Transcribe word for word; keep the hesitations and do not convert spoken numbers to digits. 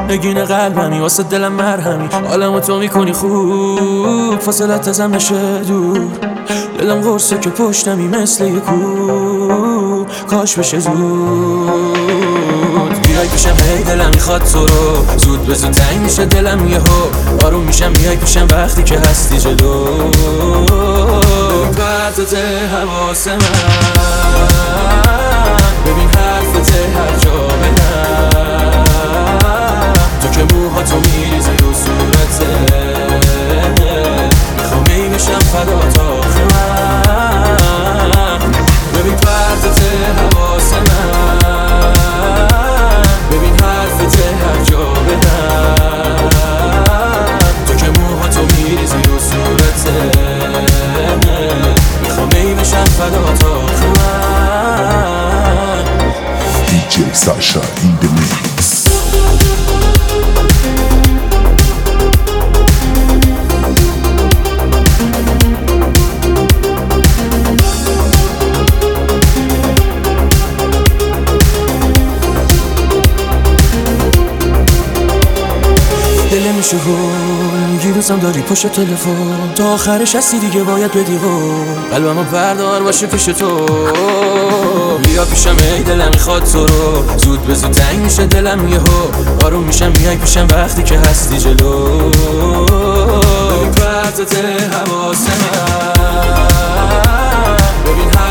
نگین قلبمی واسه دلم مرهمی، حالمو تو میکنی خوب، فاصلت ازم نشه دور. دلم قرصه که پشتمی مثل یه کو، کاش بشه زود. بیای پیشم هی دلم میخواد تو رو، زود به زود تنگ میشه دلم یهو، آروم میشم میای پیشم وقتی که هستی جلو. پرتت حواس من، ببین حرفت هر جا بدم، تو که موهاتو میریزی رو صورته، میخوام ای بشم فدا تا آخر من. ببین پرتت حواس من، ببین حرفت هر جا بدم، تو که موهاتو میریزی رو صورته، میخوام ای بشم فدا تا آخر من. دی جی Sasha in the mix. دل میشه هول، یه روزم داری پشت تلفن، تا آخرش هستی دیگه باید بدی قول، قلبمو بردار باشه پیش تو. بیا پیشم ای دلم میخواد تو رو، زود به زود تنگ میشه دلم یهو، آروم میشم میای پیشم وقتی که هستی جلو. ببین پرتت حواس من، ببین